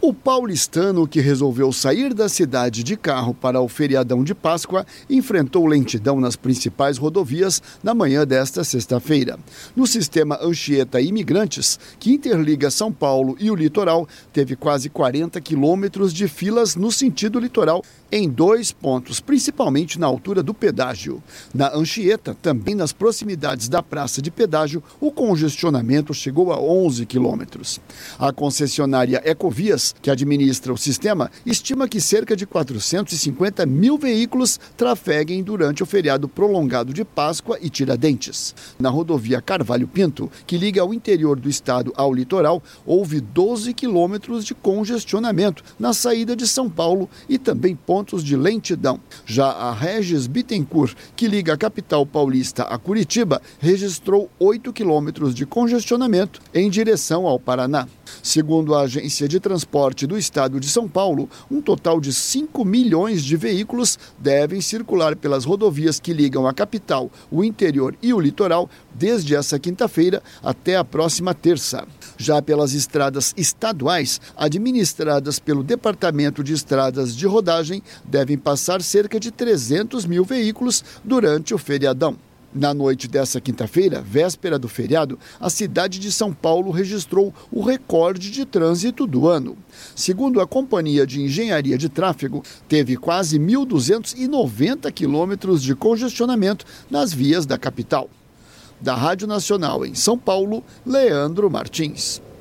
O paulistano que resolveu sair da cidade de carro para o feriadão de Páscoa enfrentou lentidão nas principais rodovias na manhã desta sexta-feira. No sistema Anchieta Imigrantes, que interliga São Paulo e o litoral, teve quase 40 quilômetros de filas no sentido litoral em 2 pontos, principalmente na altura do pedágio. Na Anchieta, também nas proximidades da praça de pedágio, o congestionamento chegou a 11 quilômetros. A concessionária Ecovias, que administra o sistema, estima que cerca de 450 mil veículos trafeguem durante o feriado prolongado de Páscoa e Tiradentes. Na rodovia Carvalho Pinto, que liga o interior do estado ao litoral, houve 12 quilômetros de congestionamento na saída de São Paulo e também pontos de lentidão. Já a Regis Bittencourt, que liga a capital paulista a Curitiba, registrou 8 quilômetros de congestionamento em direção ao Paraná. Segundo a Agência de Transporte do Estado de São Paulo, um total de 5 milhões de veículos devem circular pelas rodovias que ligam a capital, o interior e o litoral desde essa quinta-feira até a próxima terça. Já pelas estradas estaduais, administradas pelo Departamento de Estradas de Rodagem, devem passar cerca de 300 mil veículos durante o feriadão. Na noite dessa quinta-feira, véspera do feriado, a cidade de São Paulo registrou o recorde de trânsito do ano. Segundo a Companhia de Engenharia de Tráfego, teve quase 1.290 quilômetros de congestionamento nas vias da capital. Da Rádio Nacional em São Paulo, Leandro Martins.